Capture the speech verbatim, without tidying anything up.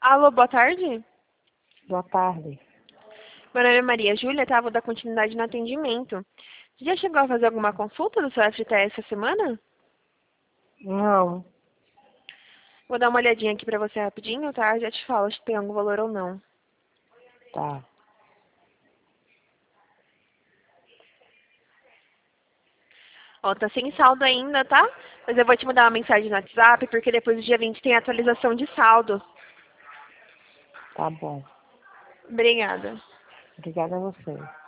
Alô, boa tarde. Boa tarde. Meu nome é Maria Júlia, tá? Vou dar continuidade no atendimento. Você já chegou a fazer alguma consulta do seu F T S essa semana? Não, Vou dar uma olhadinha aqui pra você rapidinho, tá? Já te falo se tem algum valor ou não. tá. Ó, tá sem saldo ainda, tá? Mas eu vou te mandar uma mensagem no WhatsApp, porque depois do dia vinte tem atualização de saldo. Tá bom. Obrigada. Obrigada a você.